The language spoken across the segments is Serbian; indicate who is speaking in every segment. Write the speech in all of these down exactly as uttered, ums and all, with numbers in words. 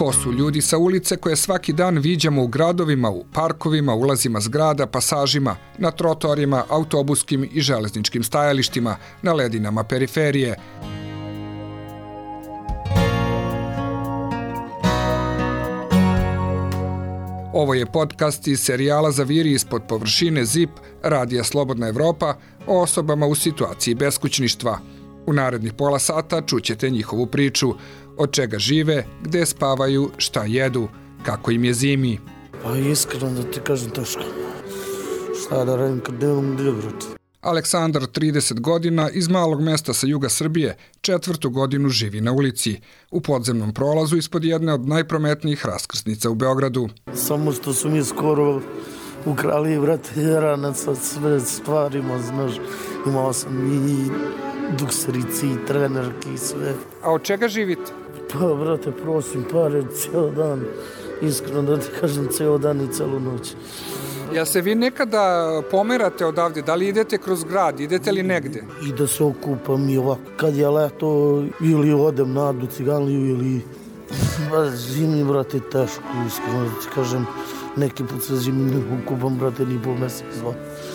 Speaker 1: Ko su ljudi sa ulice koje svaki dan viđamo u gradovima, u parkovima, ulazima zgrada, pasažima, na trotoarima, autobuskim i železničkim stajalištima, na ledinama periferije. Ovo je podcast iz serijala Zaviri ispod površine Z I P, radija Slobodna Evropa, o osobama u situaciji beskućništva. U narednih pola sata čućete njihovu priču, od čega žive, gde spavaju, šta jedu, kako im je zimi.
Speaker 2: Pa iskreno da ti kažem teško. Šta da radim kad nemam gdje, brate?
Speaker 1: Aleksandar, trideset godina, iz malog mesta sa juga Srbije, četvrtu godinu živi na ulici, u podzemnom prolazu ispod jedne od najprometnijih raskrsnica u Beogradu.
Speaker 2: Samo što su mi skoro ukrali, brate, ranac sa sve stvarima, znaš. Imao sam i dukserici, i trenerki i sve.
Speaker 1: A od čega živite?
Speaker 2: Pa, brate, prosim pare cijel dan. Iskreno da ti kažem, cijel dan i celu noć.
Speaker 1: Jel se vi nekada pomerate odavde? Da li idete kroz grad? Idete li negde?
Speaker 2: I da se okupam i ovako. Kad je leto, ili odem na Adu Ciganliju, ili... Zimi, brate, teško, iskreno da ti kažem. Neki put se zimi ne okupam, brate, ni po mesec, dva.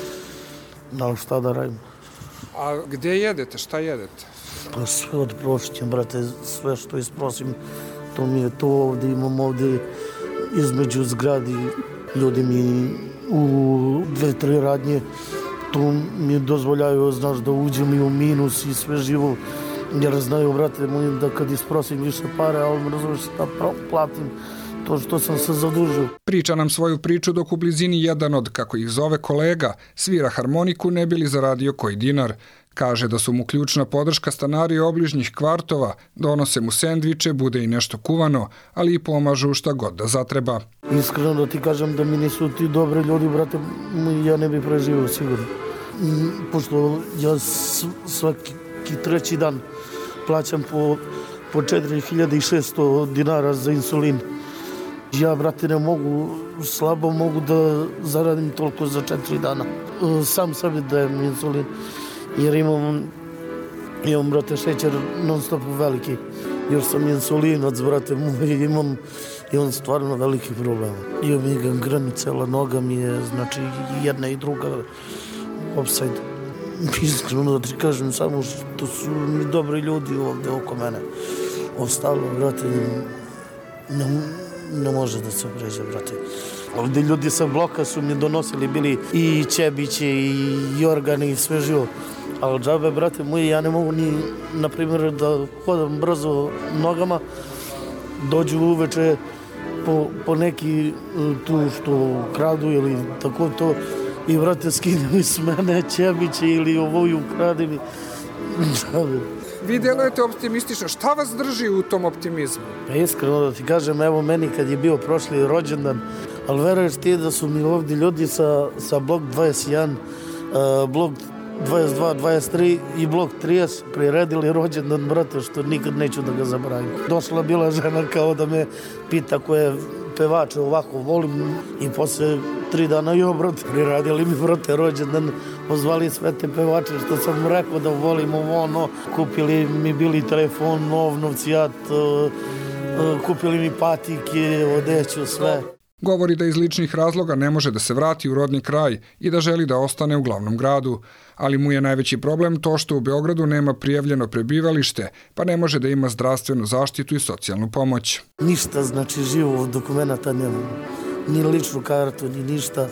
Speaker 2: Ali šta da radim?
Speaker 1: A gde jedete? Šta jedete?
Speaker 2: Pa sve od prošćem, brate, sve što isprosim, to mi je to ovde, imam ovde između zgradi, ljudi mi u dve, tri radnje, tu mi dozvoljaju, znaš, da uđem i u minus i sve živo, jer znaju, brate, moj, da kad isprosim više pare, ali me razumiješ da platim to što sam se zadužio.
Speaker 1: Priča nam svoju priču dok u blizini jedan od, kako ih zove, kolega svira harmoniku ne bi li zaradio koji dinar. Kaže da su mu ključna podrška stanari obližnjih kvartova, donose mu sendviče, bude i nešto kuvano, ali i pomažu šta god da zatreba.
Speaker 2: Iskreno da ti kažem da mi nisu ti dobri ljudi, brate, ja ne bi preživio sigurno. Pošto ja svaki treći dan plaćam po, po četiri hiljade šesto dinara za insulin. Ja, brate, ne mogu, slabo mogu da zaradim toliko za četiri dana. Sam sebi dajem insulin. Jer imam, imam, brate, šećer non stop veliki. Još sam insulinac, brate, moj, imam, imam stvarno veliki problema. Imam i gangrenu, cela noga mi je, znači, jedna i druga offside. Iskreno da ti kažem, samo što su mi dobri ljudi ovdje oko mene. Ostalo, brate, ne, ne može da se pređe, brate. Ovdje ljudi sa bloka su mi donosili, bili i Čebiće, i Jorgani, i sve živo. Ali džabe, brate moji, ja ne mogu ni, na primjer, da hodam brzo nogama, dođu uveče po, po neki tu što kradu ili tako to, i, brate, skidaju s mene Čebiće ili ovoju ukradili. Džabe.
Speaker 1: Vi delujete optimistično. Šta vas drži u tom optimizmu?
Speaker 2: Pa iskreno da ti kažem, evo meni kad je bio prošli rođendan, ali veruješ ti da su mi ovdje ljudi sa, sa blok dvadeset jedan, uh, blok dvadeset dva, dvadeset tri i blok trideset priredili rođendan, brate, što nikad neću da ga zaboravim. Došla bila žena kao da me pita koje pevače ovako volim i posle tri dana, jo, brate, priradili mi, brate, rođendan, pozvali sve te pevače što sam rekao da volim ovo, ono, kupili mi bili telefon, nov, novcijat, uh, uh, kupili mi patike, odeću, sve.
Speaker 1: Govori da iz ličnih razloga ne može da se vrati u rodni kraj i da želi da ostane u glavnom gradu, ali mu je najveći problem to što u Beogradu nema prijavljeno prebivalište, pa ne može da ima zdravstvenu zaštitu i socijalnu pomoć.
Speaker 2: Ništa, znači, živo dokumenta nemam. Ni ličnu kartu, ni ništa.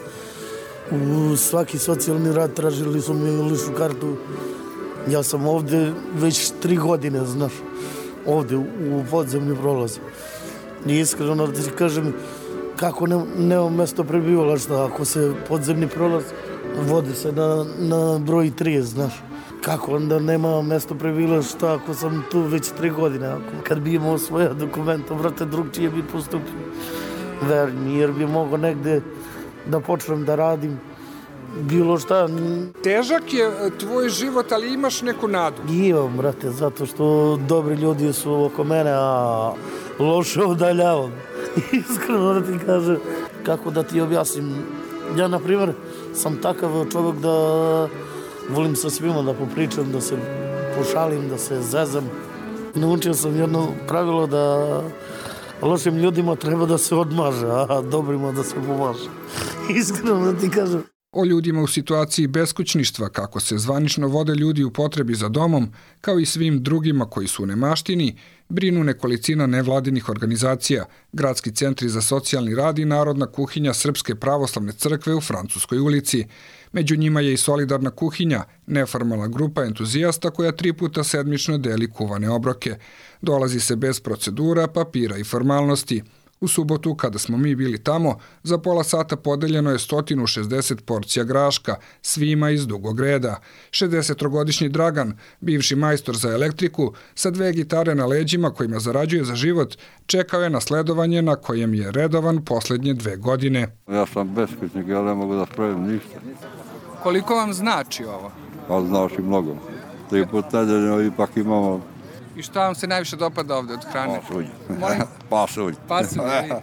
Speaker 2: U svaki socijalni rad tražili su mi ličnu kartu. Ja sam ovdje već tri godine, znaš, ovdje u podzemni prolaz. I iskreno da ti kažem, kako ne, nema mjesto prebivališta, ako se podzemni prolaz vodi se na, na broj tri, znaš. Kako onda nema mjesto prebivališta ako sam tu već tri godine? Ako, kad bi imao svoja dokumenta, brate, drugčije bi postupio. Verujem, jer bi mogao negde da počnem da radim bilo šta.
Speaker 1: Težak je tvoj život, ali imaš neku nadu?
Speaker 2: Imam, brate, zato što dobri ljudi su oko mene, a loše odaljavam. Iskreno da ti kažem, kako da ti objasnim. Ja, na primjer, sam takav čovjek da volim sa svima da popričam, da se pošalim, da se zezam. Naučio sam jedno pravilo da Lošim ljudima treba da se odmaže, a dobrima da se pomaže. Iskreno ti kažem.
Speaker 1: O ljudima u situaciji beskućništva, kako se zvanično vode ljudi u potrebi za domom, kao i svim drugima koji su u nemaštini, brinu nekolicina nevladinih organizacija, gradski centri za socijalni rad i Narodna kuhinja Srpske pravoslavne crkve u Francuskoj ulici. Među njima je i Solidarna kuhinja, neformalna grupa entuzijasta koja tri puta sedmično deli kuvane obroke. Dolazi se bez procedura, papira i formalnosti. U subotu, kada smo mi bili tamo, za pola sata podeljeno je sto šezdeset porcija graška, svima iz dugog reda. šezdesetogodišnji Dragan, bivši majstor za elektriku, sa dve gitare na leđima kojima zarađuje za život, čekao je na sledovanje na kojem je redovan poslednje dve godine.
Speaker 3: Ja sam beskućnik, ja ne mogu da spravim ništa.
Speaker 1: Koliko vam znači ovo?
Speaker 3: Pa znači mnogo. Tri put nedeljno ipak imamo...
Speaker 1: I šta vam se najviše dopada ovde od hrane?
Speaker 3: Pasulj.
Speaker 1: Molim?
Speaker 3: Pasulj.
Speaker 1: Pasulj.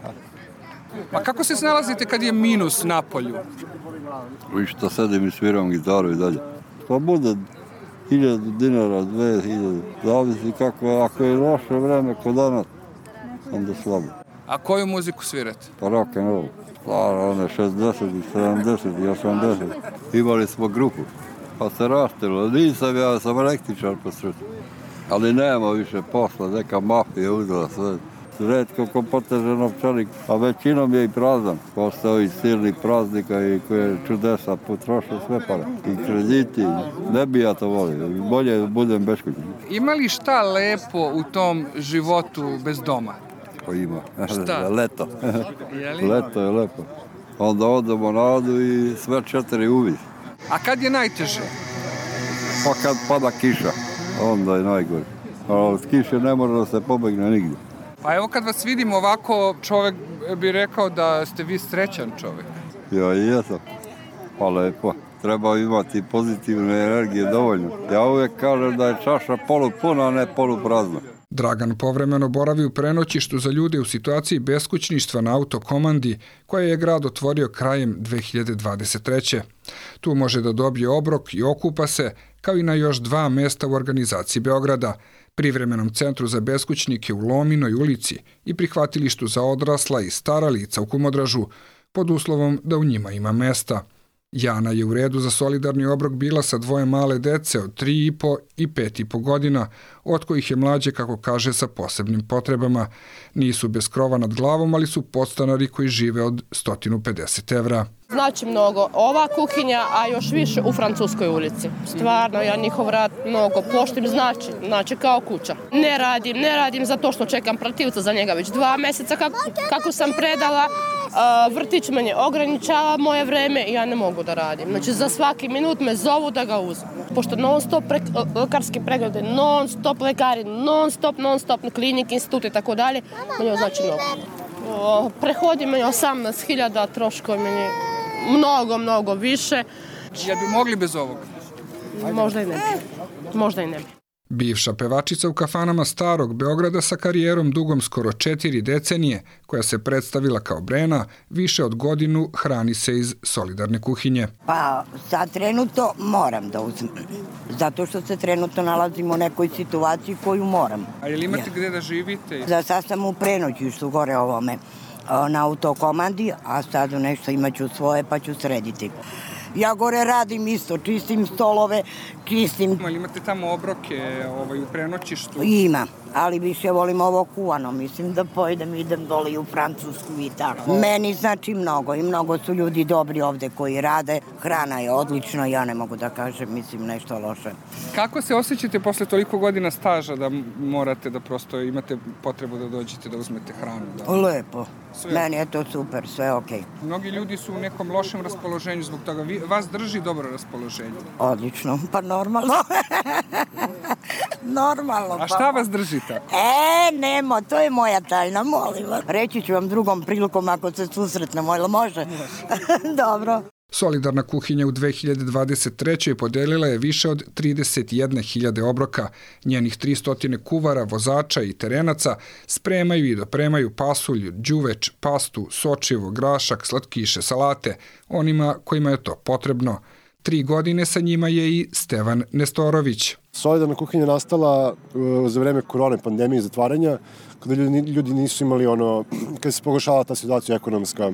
Speaker 1: A kako se snalazite kad je minus na polju?
Speaker 3: I što sedim i sviram gitaru i dalje. Pa bude hiljadu dinara, dve hiljade. Zavisi kako je, ako je loše vreme kod danas, onda slabo.
Speaker 1: A koju muziku svirate?
Speaker 3: Pa rock and roll. Stara, one šezdeset, sedamdeset i osamdeset. Imali smo grupu, pa se raštilo. Nisam ja, sam električar po sreću. Ali nema više posla, neka mafija uzela sve. Redko ko poteže novčanik, a većinom je i prazan. Posle ovih silnih praznika i koje čudesa potroše sve pare. I krediti, ne bi ja to volio. Bolje da budem beskućnik.
Speaker 1: Ima li šta lepo u tom životu bez doma?
Speaker 3: Pa ima.
Speaker 1: Šta?
Speaker 3: Leto.
Speaker 1: Je li?
Speaker 3: Leto je lepo. Onda odemo na Adu i sve četiri uvi.
Speaker 1: A kad je najteže?
Speaker 3: Pa kad pada kiša, onda je najgore. A od kiše ne mora da se pobegne nigdje.
Speaker 1: Pa evo kad vas vidim ovako, čovjek bi rekao da ste vi srećan čovjek.
Speaker 3: Ja i jesam. Pa lepo. Treba imati pozitivne energije dovoljno. Ja uvijek kažem da je čaša polupuna, a ne poluprazna.
Speaker 1: Dragan povremeno boravi u prenoćištu za ljude u situaciji beskućništva na autokomandi koje je grad otvorio krajem dve hiljade dvadeset treće. Tu može da dobije obrok i okupa se, kao i na još dva mesta u organizaciji Beograda, privremenom centru za beskućnike u Lominoj ulici i prihvatilištu za odrasla i stara lica u Kumodražu, pod uslovom da u njima ima mesta. Jana je u redu za solidarni obrok bila sa dvoje male dece od tri i po i pet i po godina, od kojih je mlađe, kako kaže, sa posebnim potrebama. Nisu bez krova nad glavom, ali su podstanari koji žive od sto pedeset evra.
Speaker 4: Znači mnogo ova kuhinja, a još više u Francuskoj ulici. Stvarno, ja njihov rad mnogo poštim, znači, znači kao kuća. Ne radim, ne radim zato što čekam protivca za njega već dva mjeseca kako, kako sam predala. Uh, vrtić meni ograničava moje vreme i ja ne mogu da radim. Znači za svaki minut me zovu da ga uzmem. Pošto non stop pre, lekarski preglede, non stop lekari, non stop, non stop klinik, institut i tako dalje, meni znači mnogo. Uh, prehodi meni osamnaest hiljada, troškovi meni mnogo, mnogo više.
Speaker 1: Jel bi mogli bez ovoga?
Speaker 4: Možda i ne bi. Možda i ne bi.
Speaker 1: Bivša pevačica u kafanama starog Beograda sa karijerom dugom skoro četiri decenije, koja se predstavila kao Brena, više od godinu hrani se iz solidarne kuhinje.
Speaker 5: Pa sad trenutno moram da uzmem, zato što se trenutno nalazimo u nekoj situaciji koju moram.
Speaker 1: A je li imate ja. Gde da živite?
Speaker 5: Za sad sam u prenoćištu gore ovome na autokomandi, a sad nešto imaću svoje pa ću srediti. Ja gore radim isto, čistim stolove, čistim...
Speaker 1: Ali imate tamo obroke ovaj, u prenoćištu?
Speaker 5: Ima, ali više volim ovo kuvano. Mislim da pojedem, idem dole u Francusku i tako. Meni znači mnogo i mnogo su ljudi dobri ovde koji rade. Hrana je odlična, ja ne mogu da kažem, mislim, nešto loše.
Speaker 1: Kako se osjećate posle toliko godina staža da morate da prosto imate potrebu da dođete da uzmete hranu? Da...
Speaker 5: Lepo.
Speaker 1: Sve.
Speaker 5: Meni je to super, sve okej. Okay.
Speaker 1: Mnogi ljudi su u nekom lošem raspoloženju zbog toga. Vi, vas drži dobro raspoloženje?
Speaker 5: Odlično, pa normalno. Normalno.
Speaker 1: A šta vas drži tako?
Speaker 5: E, nemo, to je moja tajna, molim vas. Reći ću vam drugom prilikom ako se susretnemo, ili može? Dobro.
Speaker 1: Solidarna kuhinja u dve hiljade dvadeset trećoj podelila je više od trideset jedne hiljade obroka. Njenih tristo kuvara, vozača i terenaca spremaju i dopremaju pasulj, đuveč, pastu, sočivo, grašak, slatkiše, salate, onima kojima je to potrebno. Tri godine sa njima je i Stevan Nestorović.
Speaker 6: Solidarna kuhinja nastala uh, za vreme korone, pandemije i zatvaranja, kada ljudi, ljudi nisu imali ono, kada se pogoršala ta situacija ekonomska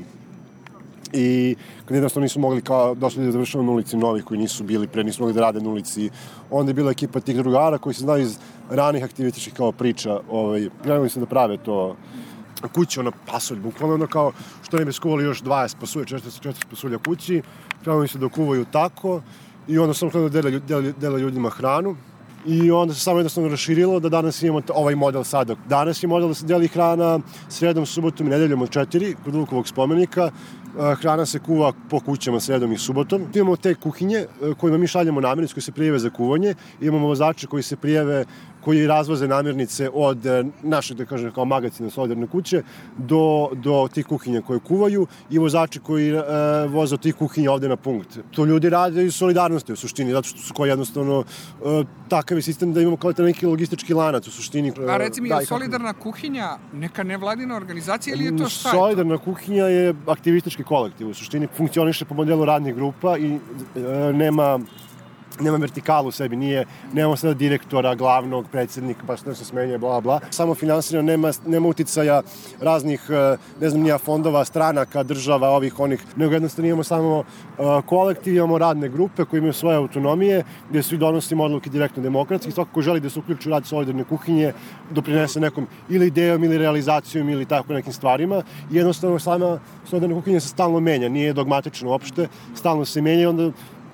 Speaker 6: i kad jednostavno nisu mogli kao došli da završamo na ulici novih koji nisu bili pre, nisu mogli da rade na ulici. Onda je bila ekipa tih drugara koji se znaju iz ranih aktivističkih kao priča. Ovaj, krenuli su da prave to kuće, ono pasulj, bukvalno ono kao što ne bi skuvali još dvadeset pasulja, četrdeset četiri pasulja kući. Krenuli su da kuvaju tako i onda sam krenuli da dele, dele, dele ljudima hranu. I onda se samo jednostavno raširilo da danas imamo ovaj model sada. Danas je model da se deli hrana sredom, subotom i nedeljom od četiri kod Vukovog spomenika. Hrana se kuva po kućama sredom i subotom. Imamo te kuhinje kojima mi šaljemo namirnice koji se prijave za kuvanje. Imamo vozače koji se prijave, koji razvoze namirnice od našeg, da kažem, kao magacina solidarne kuće do, do tih kuhinja koje kuvaju i vozači koji e, voze od tih kuhinja ovde na punkt. To ljudi rade iz solidarnosti u suštini, zato što su koji jednostavno e, takav je sistem da imamo kao neki logistički lanac u suštini. E,
Speaker 1: A recimo,
Speaker 6: da,
Speaker 1: je solidarna kuhinja neka nevladina organizacija ili je to šta?
Speaker 6: Solidarna kuhinja je aktivistički kolektiv. U suštini funkcioniše po modelu radnih grupa i e, nema nema vertikalu u sebi, nije, nemamo sada direktora, glavnog, predsjednika, pa što se smenje, bla, bla. Samo finansirano, nema, nema uticaja raznih, ne znam, nija fondova, stranaka, država, ovih, onih, nego jednostavno imamo samo uh, kolektiv, imamo radne grupe koje imaju svoje autonomije, gdje svi donosimo odluke direktno demokratski, svako ko želi da se uključi u rad solidarne kuhinje, doprinese nekom ili idejom, ili realizacijom, ili tako nekim stvarima. I jednostavno sama solidarna kuhinja se stalno menja, nije dogmatično uopšte, stalno se menja i onda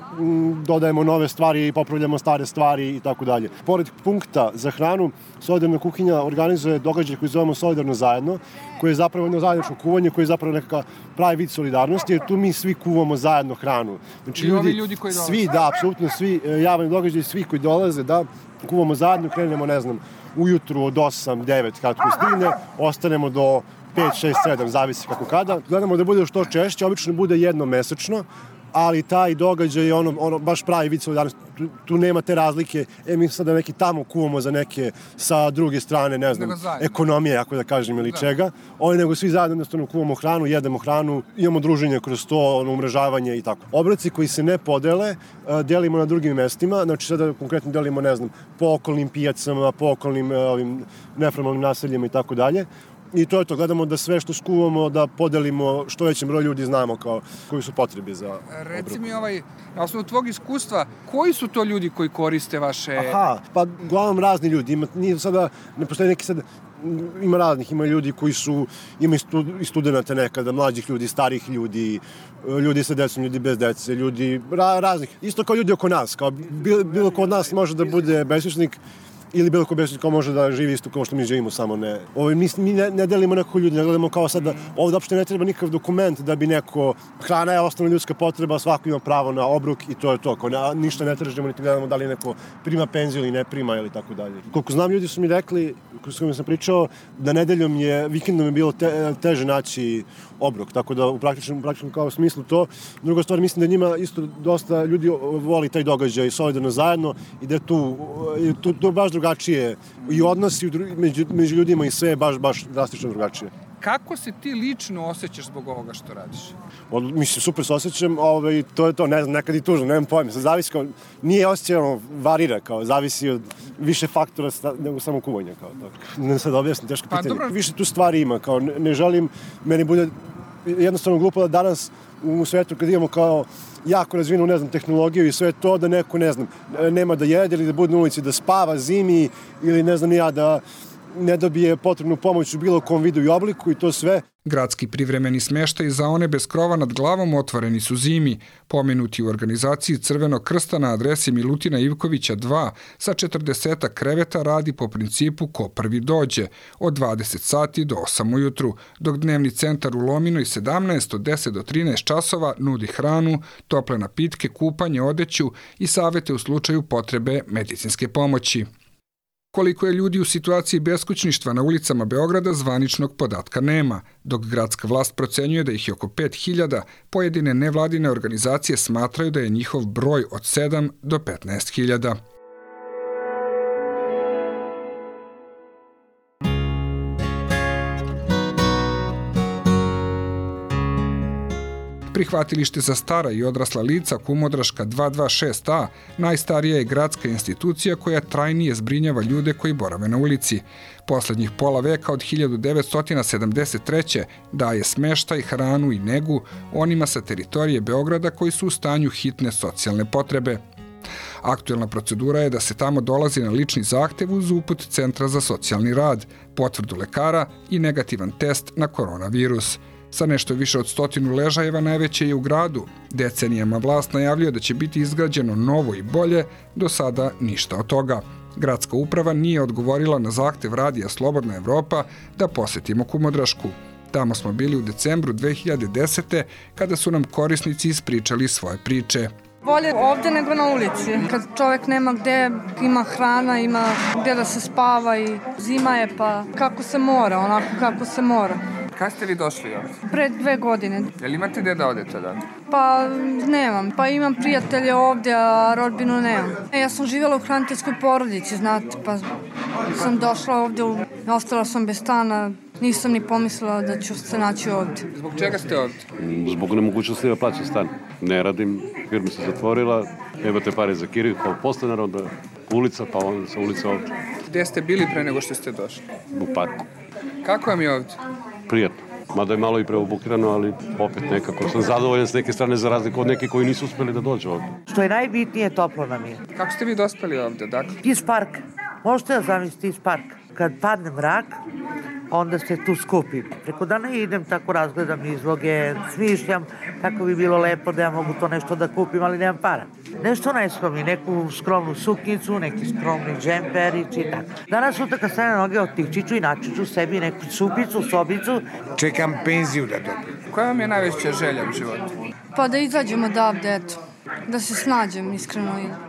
Speaker 6: dodajemo nove stvari i popravljamo stare stvari i tako dalje. Pored punkta za hranu, solidarna kuhinja organizuje događaj koji zovemo Solidarno zajedno, koji je zapravo jedno zajedničko kuvanje, koji je zapravo nekakav pravi vid solidarnosti, jer tu mi svi kuvamo zajedno hranu.
Speaker 1: Znači, I ljudi, ovi ljudi koji dolaze?
Speaker 6: Svi, da, apsolutno svi javni događaj, svi koji dolaze, da, kuvamo zajedno, krenemo, ne znam, ujutru od osam devet kako stigne, ostanemo do pet šest sedam, zavisi kako kada. Gledamo da bude što češće, obično bude jednom mesečno, ali taj događaj je ono, ono baš pravi vid solidarnosti. Tu, tu nema te razlike, e mi sada neki tamo kuvamo za neke sa druge strane, ne znam, ekonomije, ako da kažem, ili da. čega. Oni nego svi zajedno jednostavno kuvamo hranu, jedemo hranu, imamo druženje kroz to, ono, umrežavanje i tako. Obroci koji se ne podele, delimo na drugim mestima, znači sada konkretno delimo, ne znam, po okolnim pijacama, po okolnim ovim neformalnim naseljima i tako dalje. I to je to, gledamo da sve što skuvamo, da podelimo što većem broju ljudi znamo kao koji su potrebi za obrok.
Speaker 1: Reci mi, ovaj, na osnovu tvog iskustva, koji su to ljudi koji koriste vaše...
Speaker 6: Aha, pa uglavnom razni ljudi. Ima, nije sada, ne postoji neki sad, ima raznih, ima ljudi koji su, ima i studenta nekada, mlađih ljudi, starih ljudi, ljudi sa decom, ljudi bez dece, ljudi ra, raznih. Isto kao ljudi oko nas, kao bilo, bilo ko od nas može da bude beskućnik, ili bilo ko beskućnik može da živi isto kao što mi živimo, samo ne. Ovo, mi mi ne, ne delimo nekog ljudi, ne gledamo kao sad da ovdje uopšte ne treba nikakav dokument da bi neko, hrana je osnovna ljudska potreba, svako ima pravo na obrok i to je to. Ko ne, ništa ne tražimo, niti gledamo da li neko prima penziju ili ne prima ili tako dalje. Koliko znam, ljudi su mi rekli, s kojima sam pričao, da nedeljom je, vikendom je bilo te, teže naći obrok, tako da u praktičnom, praktičnom kao smislu to. Druga stvar, mislim da njima isto dosta ljudi voli taj događaj solidarno zajedno i da tu, tu, tu baš drugačije i odnosi među, među ljudima i sve je baš, baš drastično drugačije.
Speaker 1: Kako se ti lično osjećaš zbog ovoga što radiš?
Speaker 6: Od, mislim, super se osjećam, ovaj, to je to, ne znam, nekad i tužno, nemam pojma. Zavisi kao, nije osjećano, varira, kao, zavisi od više faktora nego samo kuvanja, kao to. Ne sad objasnim, teško pa, pitanje. Dobro. Više tu stvari ima, kao, ne, ne želim, meni bude jednostavno glupo da danas u svetu kad imamo kao jako razvijenu, ne znam, tehnologiju i sve to, da neko, ne znam, nema da jede ili da bude na ulici, da spava zimi ili ne znam ja, da ne dobije potrebnu pomoć u bilo kom vidu i obliku i to sve.
Speaker 1: Gradski privremeni smještaj za one bez krova nad glavom otvoreni su zimi, pomenuti u organizaciji Crvenog krsta na adresi Milutina Ivkovića dva sa četrdesetak kreveta radi po principu ko prvi dođe, od dvadeset sati do osam ujutru, dok dnevni centar u Lominoj sedamnaest od deset do trinaest časova nudi hranu, tople napitke, kupanje, odeću i savete u slučaju potrebe medicinske pomoći. Koliko je ljudi u situaciji beskućništva na ulicama Beograda, zvaničnog podatka nema, dok gradska vlast procenjuje da ih je oko pet hiljada, pojedine nevladine organizacije smatraju da je njihov broj od sedam do petnaest hiljada. Prihvatilište za stara i odrasla lica Kumodraška dvesta dvadeset šest a najstarija je gradska institucija koja trajnije zbrinjava ljude koji borave na ulici. Poslednjih pola veka od hiljadu devetsto sedamdeset treće daje smeštaj, hranu i negu onima sa teritorije Beograda koji su u stanju hitne socijalne potrebe. Aktuelna procedura je da se tamo dolazi na lični zahtev uz uput Centra za socijalni rad, potvrdu lekara i negativan test na koronavirus. Sa nešto više od stotinu ležajeva najveće je u gradu. Decenijama vlast najavljuje da će biti izgrađeno novo i bolje, do sada ništa od toga. Gradska uprava nije odgovorila na zahtev Radija Slobodna Evropa da posetimo Kumodrašku. Tamo smo bili u decembru dve hiljade desete kada su nam korisnici ispričali svoje priče.
Speaker 7: Bolje ovdje nego na ulici. Kad čovjek nema gde, ima hrana, ima gde da se spava i zima je pa kako se mora, onako kako se mora.
Speaker 1: Kada ste vi došli ovdje?
Speaker 7: Pre dve godine.
Speaker 1: Jel imate gde da odete da?
Speaker 7: Pa nemam. Pa imam prijatelje ovdje, a rodbinu nemam. E, ja sam živjela u hraniteljskoj porodici, znate, pa sam došla ovdje, ostala sam bez stana. Nisam ni pomislila da ću se naći ovdje.
Speaker 1: Zbog čega ste ovdje?
Speaker 8: Zbog nemogućnosti da plaćam stan. Ne radim, firma se zatvorila, nemate pare za kiriju kao podstanar, onda ulica, pa onda sa ulica ovdje.
Speaker 1: Gde ste bili pre nego što ste došli?
Speaker 8: U parku.
Speaker 1: Kako vam je ovdje?
Speaker 8: Prijatno. Mada je malo i preobukirano, ali opet nekako sam zadovoljan s neke strane za razliku od nekih koji nisu uspeli da dođu ovdje.
Speaker 9: Što je najbitnije, toplo nam je.
Speaker 1: Kako ste vi dospeli ovdje, dakle?
Speaker 9: Iz parka. Možete da zamislite iz parka. Kad padne mrak, onda se tu skupim. Preko dana idem, tako razgledam izloge, smišljam kako bi bilo lepo da ja mogu to nešto da kupim, ali nemam para. Nešto najskromnije, neku skromnu suknicu, neki skromni džemperić i tako. Danas sutra kad stane noge otići ću i naći ću sebi neku supicu, sobicu.
Speaker 10: Čekam penziju da dobijem.
Speaker 1: Koja vam je najveća želja u životu?
Speaker 7: Pa da izađemo odavde, eto. Da se snađem, iskreno.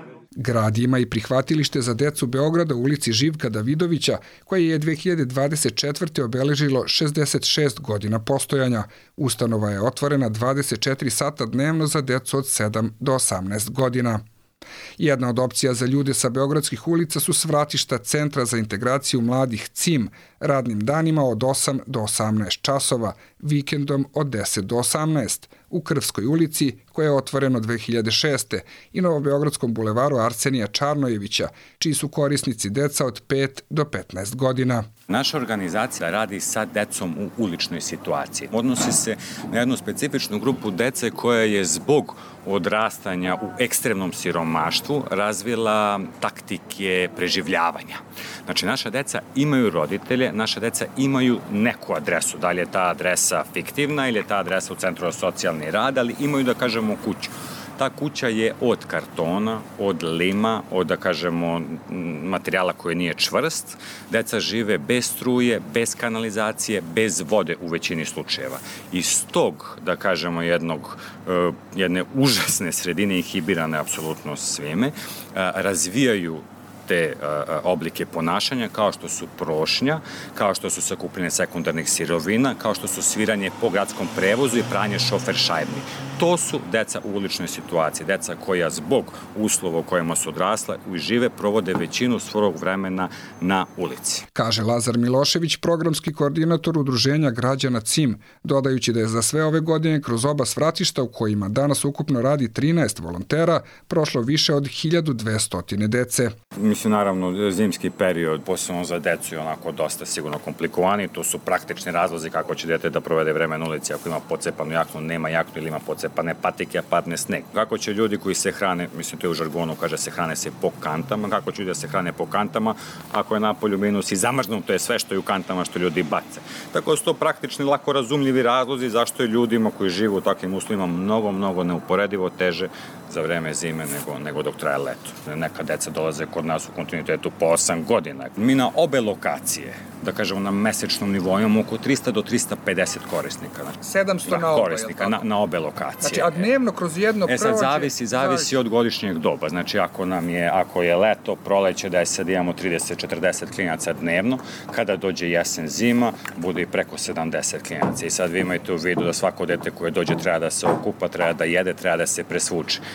Speaker 1: Grad ima i prihvatilište za decu Beograda u ulici Živka Davidovića, koje je dve hiljade dvadeset četvrte obeležilo šezdeset šest godina postojanja. Ustanova je otvorena dvadeset četiri sata dnevno za decu od sedam do osamnaest godina. Jedna od opcija za ljude sa beogradskih ulica su svratišta Centra za integraciju mladih C I M, radnim danima od osam do osamnaest časova, vikendom od deset do osamnaest, u Krvskoj ulici, koja je otvoreno dve hiljade šeste, i Novobeogradskom bulevaru Arsenija Čarnojevića, čiji su korisnici deca od pet do petnaest godina.
Speaker 11: Naša organizacija radi sa decom u uličnoj situaciji. Odnosi se na jednu specifičnu grupu dece koja je zbog odrastanja u ekstremnom siromaštvu razvila taktike preživljavanja. Znači, naša deca imaju roditelje, naša deca imaju neku adresu. Da li je ta adresa fiktivna ili je ta adresa u Centru za socijalni rad, ali imaju, da kažemo, kuću. Ta kuća je od kartona, od lima, od, da kažemo, materijala koji nije čvrst. Deca žive bez struje, bez kanalizacije, bez vode u većini slučajeva. Iz tog, da kažemo, jednog, jedne užasne sredine, inhibirane apsolutno svime, razvijaju te oblike ponašanja kao što su prošnja, kao što su sakupljanje sekundarnih sirovina, kao što su sviranje po gradskom prevozu i pranje šofer šajbni. To su deca u uličnoj situaciji, deca koja zbog uslova u kojima su odrasla i žive provode većinu svog vremena na ulici.
Speaker 1: Kaže Lazar Milošević, programski koordinator Udruženja građana C I M, dodajući da je za sve ove godine kroz oba svratišta u kojima danas ukupno radi trinaest volontera prošlo više od hiljadu dvesta dece.
Speaker 11: Mislim, naravno, zimski period, posebno za decu, je onako dosta sigurno komplikovani. To su praktični razlozi kako će dete da provede vreme na ulici ako ima pocepanu jaknu, nema jaknu ili ima pocepane patike, a padne sneg. Kako će ljudi koji se hrane, mislim, to je u žargonu, kaže se hrane se po kantama, kako će ljudi da se hrane po kantama ako je napolju minus i zamrznuto je sve što je u kantama što ljudi bace. Tako da su to praktični, lako razumljivi razlozi zašto je ljudima koji žive u takvim uslovima mnogo, mnogo neuporedivo teže za vreme zime nego, nego dok traje leto. Neka deca dolaze kod nas u kontinuitetu po osam godina. Mi na obe lokacije, da kažemo na mesečnom nivou, imamo oko trista do trista pedeset korisnika.
Speaker 1: sedamsto na obe,
Speaker 11: korisnika na, na obe lokacije.
Speaker 1: Znači, a dnevno kroz jedno prođe...
Speaker 11: E sad, zavisi, zavisi od godišnjeg doba. Znači, ako nam je, ako je leto, proleće, da je sad imamo trideset do četrdeset klinaca dnevno, kada dođe jesen, zima, bude i preko sedamdeset klinaca. I sad vi imate u vidu da svako dete koje dođe treba da se okupa, treba da jede, treba da se presvuče.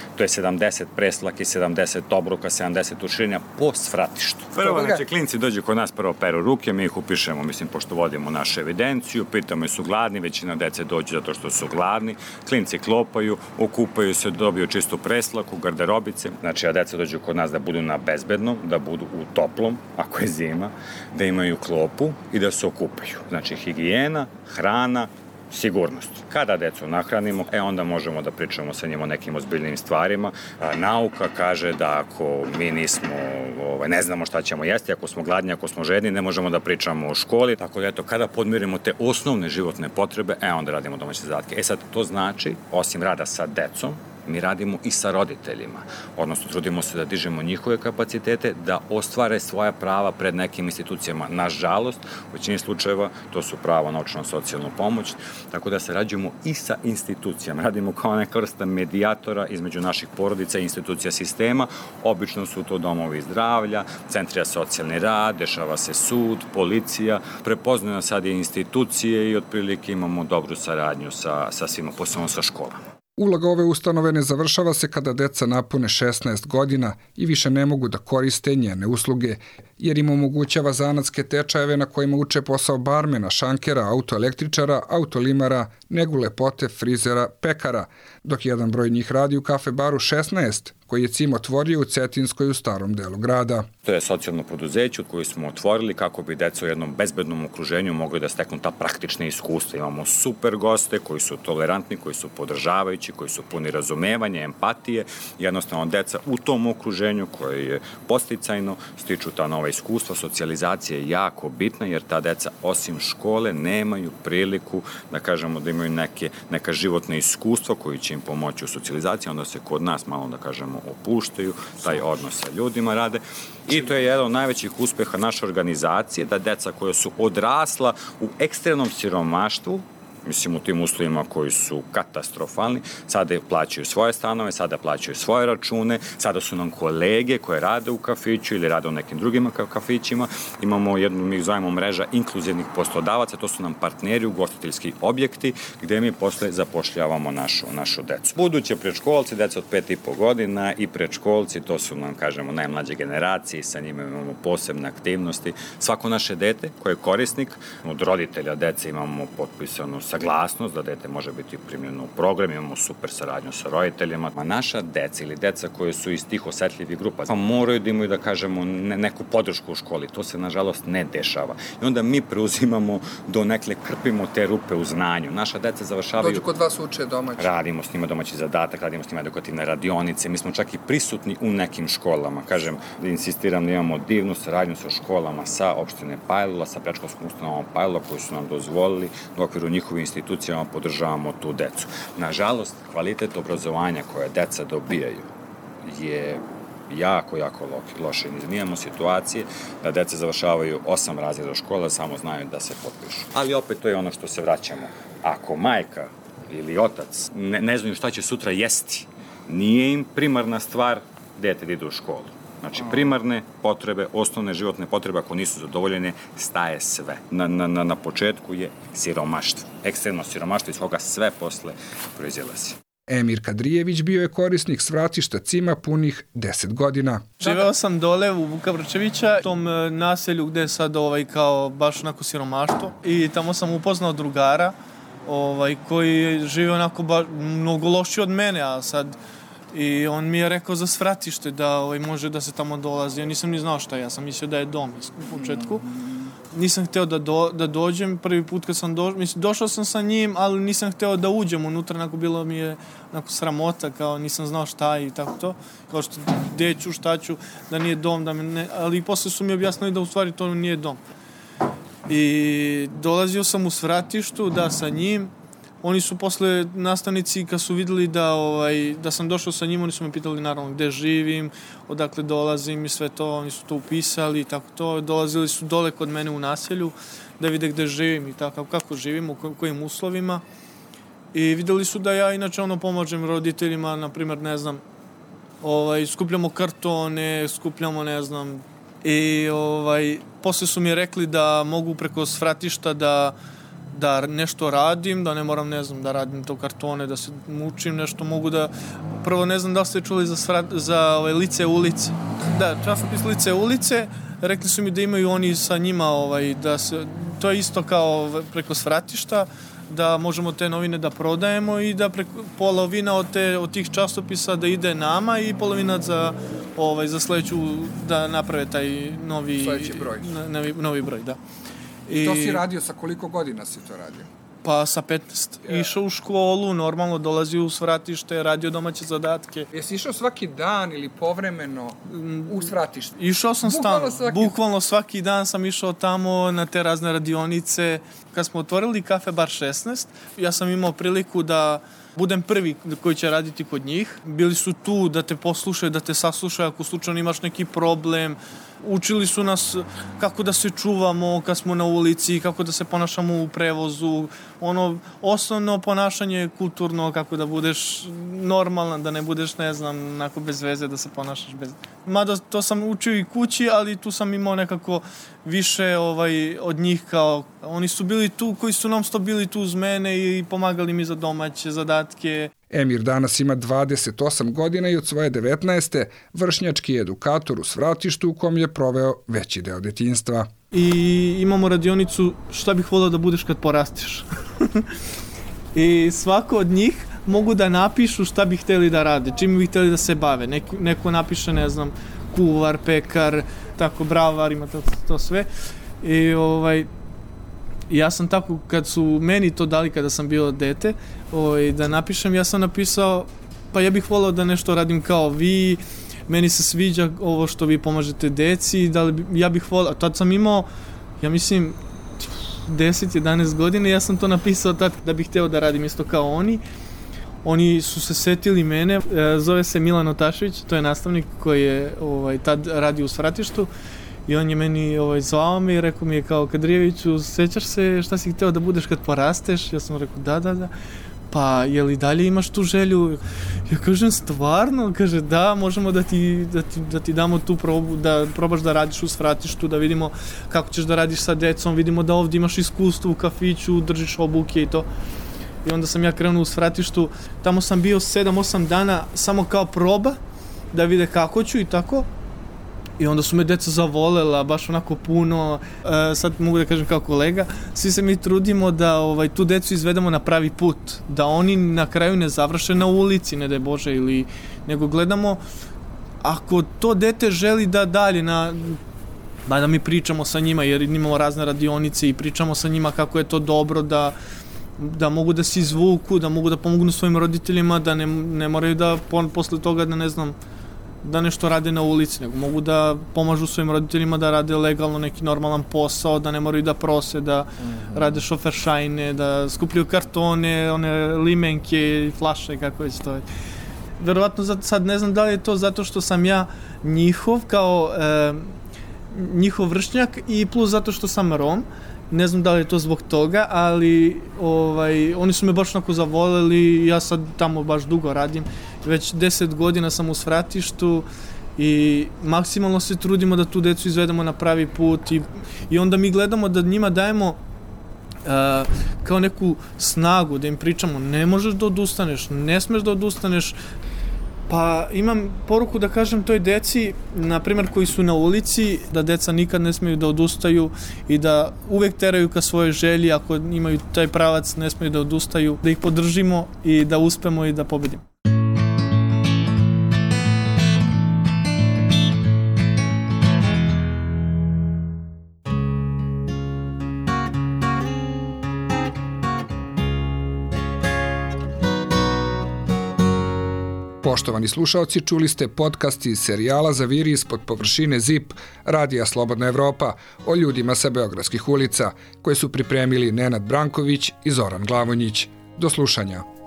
Speaker 11: to je sedamdeset preslaki, sedamdeset obruka, sedamdeset ušinja po svratištu. Prvo, znači, klinci dođu kod nas, prvo peru ruke, mi ih upišemo, mislim, pošto vodimo našu evidenciju, pitamo su gladni, većina dece dođu zato što su gladni, klinci klopaju, okupaju se, dobiju čistu preslaku, garderobice, znači, a deca dođu kod nas da budu na bezbednom, da budu u toplom, ako je zima, da imaju klopu i da se okupaju. Znači, higijena, hrana, sigurnost. Kada decu nahranimo, e onda možemo da pričamo sa njima o nekim ozbiljnim stvarima. A, nauka kaže da ako mi nismo, ovaj, ne znamo šta ćemo jesti, ako smo gladni, ako smo žedni, ne možemo da pričamo o školi. Tako da eto, kada podmirimo te osnovne životne potrebe, e onda radimo domaće zadatke. E sad, to znači, osim rada sa decom, mi radimo i sa roditeljima, odnosno trudimo se da dižemo njihove kapacitete, da ostvare svoja prava pred nekim institucijama. Nažalost, u većini slučajeva to su pravo na naučno-socijalnu pomoć, tako da se rađujemo i sa institucijama. Radimo kao neka vrsta medijatora između naših porodica i institucija sistema. Obično su to domovi zdravlja, centri za socijalni rad, dešava se sud, policija, prepoznaju sad i institucije i otprilike imamo dobru saradnju sa, sa svima, posebno sa školama.
Speaker 1: Uloga ove ustanove ne završava se kada deca napune šesnaest godina i više ne mogu da koriste njene usluge, jer im omogućava zanatske tečajeve na kojima uče posao barmena, šankera, autoelektričara, autolimara, negu lepote, frizera, pekara, dok jedan broj njih radi u kafe baru šesnaest, koji je C I M otvorio u Cetinskoj u starom delu grada.
Speaker 11: To je socijalno preduzeće koje smo otvorili kako bi deca u jednom bezbednom okruženju mogli da steknu ta praktična iskustva. Imamo super goste koji su tolerantni, koji su podržavajući, koji su puni razumevanja, empatije. Jednostavno, deca u tom okruženju koje je podsticajno stiču ta nova iskustva. Socijalizacija je jako bitna jer ta deca osim škole nemaju priliku da kažemo da imaju neke, neka životna iskustva koji će im pomoći u socijalizaciji. Onda se kod nas malo da kažemo opuštaju, taj odnos sa ljudima rade. I to je jedan od najvećih uspeha naše organizacije, da deca koja su odrasla u ekstremnom siromaštvu, mislim u tim uslovima koji su katastrofalni, sada plaćaju svoje stanove, sada plaćaju svoje račune, sada su nam kolege koje rade u kafiću ili rade u nekim drugim kafićima. Imamo jednu, mi zovemo mreža inkluzivnih poslodavaca, to su nam partneri, ugostiteljski objekti, gde mi posle zapošljavamo našu, našu decu. Buduće predškolci, deca od pet i po godina i predškolci, to su nam, kažemo, najmlađe generacije, sa njima imamo posebne aktivnosti. Svako naše dete koje je korisnik, od roditelja dece imamo potpisanu saglasnost da dete može biti primljeno u program, imamo super saradnju sa roditeljima. Ma naša deca ili deca koje su iz tih osetljivih grupa pa moraju da imaju, da kažemo, ne, neku podršku u školi. To se, nažalost, ne dešava. I onda mi preuzimamo do nekle, krpimo te rupe u znanju. Naša deca završavaju...
Speaker 1: Dođu kod vas uče domaći.
Speaker 11: Radimo s njima domaći zadatak, radimo s njima edukativne radionice. Mi smo čak i prisutni u nekim školama. Kažem, da insistiram da imamo divnu saradnju sa školama, sa opštine Pajlula, sa predškolskom ustanovom Pajlula, koji su nam dozvolili u okviru njihovih institucijama podržavamo tu decu. Nažalost, kvalitet obrazovanja koje deca dobijaju je jako, jako loše. Mi imamo situacije da deca završavaju osam razreda škola, samo znaju da se potpišu. Ali opet to je ono što se vraćamo. Ako majka ili otac ne, ne znaju šta će sutra jesti, nije im primarna stvar dete da ide u školu. Znači, primarne potrebe, osnovne životne potrebe, ako nisu zadovoljene, staje sve. Na, na, na početku je siromaštvo. Ekstremno siromaštvo iz koga sve posle proizilazi.
Speaker 1: Emir Kadrijević bio je korisnik svratišta C I M-a punih deset godina.
Speaker 12: Živeo sam dole u Vuka Vrčevića, u tom naselju gde je sad ovaj, kao baš onako siromaštvo. I tamo sam upoznao drugara ovaj, koji žive onako ba, mnogo lošiji od mene, a sad... I on mi je rekao za svratište da ovaj, može da se tamo dolazi. Ja nisam ni znao šta, ja sam mislio da je dom u početku. Nisam hteo da, do, da dođem, prvi put kad sam došao, mislim, došao sam sa njim, ali nisam hteo da uđem unutra, onako bilo mi je onako sramota, kao nisam znao šta i tako to. Kao što gde ću, šta ću, da nije dom, da me ne, ali posle su mi objasnili da u stvari to nije dom. I dolazio sam u svratištu, da, sa njim. Oni su posle nastavnici, kad su videli da, ovaj, da sam došao sa njim, oni su me pitali naravno gde živim, odakle dolazim i sve to, oni su to upisali i tako to. Dolazili su dole kod mene u naselju da vide gde živim i tako, kako živim, u kojim uslovima. I videli su da ja inače ono pomažem roditeljima, na primjer, ne znam, ovaj, skupljamo kartone, skupljamo, ne znam, i ovaj, posle su mi rekli da mogu preko svratišta da da nešto radim, da ne moram, ne znam, da radim to kartone, da se mučim, nešto mogu da... Prvo, ne znam da li ste čuli za, svrat, za ove, Lice ulice. Da, časopis Lice ulice, rekli su mi da imaju oni sa njima, ovaj, da se, to je isto kao preko svratišta, da možemo te novine da prodajemo i da preko, polovina od, te, od tih časopisa da ide nama i polovina za, ovaj, za sledeću da naprave taj novi,
Speaker 1: broj.
Speaker 12: novi, novi broj. Da.
Speaker 1: I to si radio, sa koliko godina si to radio?
Speaker 12: Pa sa petnaest. Yeah. Išao u školu, normalno dolazio u svratište, radio domaće zadatke.
Speaker 1: Jesi išao svaki dan ili povremeno u svratište?
Speaker 12: Išao sam stalno. Svaki... Bukvalno svaki dan sam išao tamo na te razne radionice. Kad smo otvorili Kafe Bar šesnaest, ja sam imao priliku da budem prvi koji će raditi kod njih. Bili su tu da te poslušaju, da te saslušaju ako slučajno imaš neki problem. Učili su nas kako da se čuvamo kad smo na ulici, kako da se ponašamo u prevozu, ono osnovno ponašanje kulturno, kako da budeš normalan, da ne budeš, ne znam, onako bez veze, da se ponašaš bez... Mada to sam učio i kući, ali tu sam imao nekako više ovaj, od njih kao... Oni su bili tu, koji su non stop bili tu uz mene i pomagali mi za domaće zadatke.
Speaker 1: Emir danas ima dvadeset osam godina i od svoje devetnaeste vršnjački edukator u svratištu u kom je proveo veći deo detinjstva.
Speaker 12: I imamo radionicu šta bih volao da budeš kad porastiš. I svako od njih mogu da napišu šta bi hteli da rade, čim bi hteli da se bave. Neko, neko napiše, ne znam, kuvar, pekar, tako, bravar, ima to, to sve. I ovaj... Ja sam tako, kad su meni to dali kada sam bio dete, ovaj, da napišem, ja sam napisao, pa ja bih volao da nešto radim kao vi, meni se sviđa ovo što vi pomažete deci, da li, ja bih volao, tad sam imao, ja mislim, deset jedanaest godine, ja sam to napisao tad da bih hteo da radim isto kao oni. Oni su se setili mene, zove se Milan Otašević, to je nastavnik koji je ovaj, tad radio u svratištu. I on je meni ovaj, zvao me i rekao mi je kao, Kadrijeviću, sećaš se šta si hteo da budeš kad porasteš? Ja sam rekao, da, da, da. Pa, je li dalje imaš tu želju? Ja kažem, stvarno? Kaže, da, možemo da ti, da ti, da ti damo tu probu, da probaš da radiš u svratištu, da vidimo kako ćeš da radiš sa decom, vidimo da ovdje imaš iskustvo u kafiću, držiš obuke i to. I onda sam ja krenuo u svratištu, tamo sam bio sedam osam dana samo kao proba, da vide kako ću i tako. I onda su me deca zavolela, baš onako puno, e, sad mogu da kažem kao kolega, svi se mi trudimo da ovaj, tu decu izvedemo na pravi put, da oni na kraju ne završe na ulici, ne daj Bože, ili, nego gledamo, ako to dete želi da dalje, na, da mi pričamo sa njima, jer imamo razne radionice i pričamo sa njima kako je to dobro, da, da mogu da se izvuku, da mogu da pomognu svojim roditeljima, da ne, ne moraju da posle toga, da ne znam, da nešto rade na ulici, nego mogu da pomažu svojim roditeljima da rade legalno neki normalan posao, da ne moraju da prose, da mm-hmm. rade šoferšajne, da skupljaju kartone, one limenke, flaše, kako već to je. Verovatno sad ne znam da li je to zato što sam ja njihov kao e, njihov vršnjak i plus zato što sam Rom. Ne znam da li je to zbog toga, ali ovaj, oni su me baš onako zavoleli, ja sad tamo baš dugo radim, već deset godina sam u svratištu i maksimalno se trudimo da tu decu izvedemo na pravi put i, i onda mi gledamo da njima dajemo uh, kao neku snagu, da im pričamo ne možeš da odustaneš, ne smeš da odustaneš. Pa imam poruku da kažem toj deci, na primjer koji su na ulici, da deca nikad ne smeju da odustaju i da uvek teraju ka svojoj želji, ako imaju taj pravac ne smeju da odustaju, da ih podržimo i da uspemo i da pobedimo.
Speaker 1: Poštovani slušaoci, čuli ste podcast iz serijala Zaviri ispod površine ZIP Radija Slobodna Evropa o ljudima sa beogradskih ulica, koje su pripremili Nenad Branković i Zoran Glavonjić. Do slušanja.